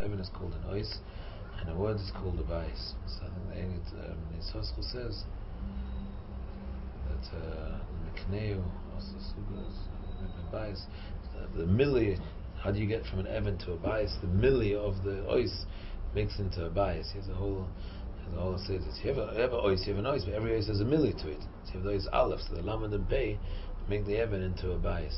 Evan is called an ois, and a word is called a bais. So I think the Yisroel says that Mikneu also the bais, the milli. How do you get from an Evan to a bais? The milli of the ois makes into a bais. He has a whole says it. You have a ois, you have an ois, but every ois has a milli to it. So you have those aleph, so the lamed and pei make the Evan into a bais.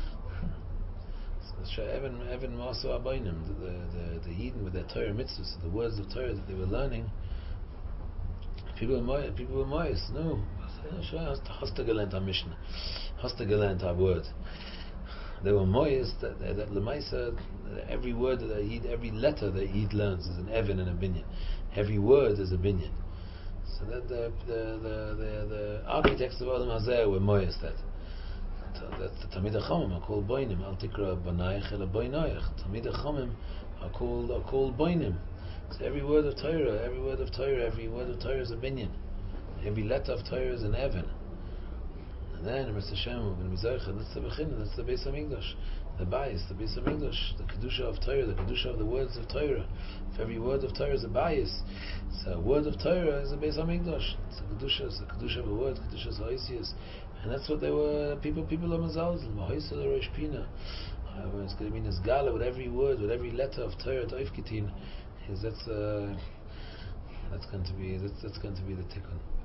So Evan Maso Abaynim, the Yidden with their Torah mitzvahs, so the words of Torah that they were learning. People were moist. No, Hasta gelernt a Mishnah, Hasta gelernt a word. They were moist that Lemaisa, every word that Yid, every letter that Yid learns is an Evan and a binyan. Every word is a binyan. So that the architects of Adam Hazeh were moist that. The Tamid HaChamim are called Boinim. Al Tikra Banayich Ela Boinayich. Tamid HaChamim are called Boinim. So every word of Torah is a binyan. Every letter of Torah is an Evan. And then Mr. Shem when Mizarcha, that's the Bechin, that's the Beis HaMikdash. The Bayis, the Beis HaMikdash, the Kedusha of Torah, the Kedusha of the words of Torah. If every word of Torah is a Bayis, so a word of Torah is a Beis HaMikdash. It's the Kedusha of a word, Kedusha of Ha'isius. And that's what they were, people of Mazalzel, Mahoisel Rosh Pina. It's going to mean as Gala with every word, with every letter of Torah, Toif Kitin. That's going to be the tikkun.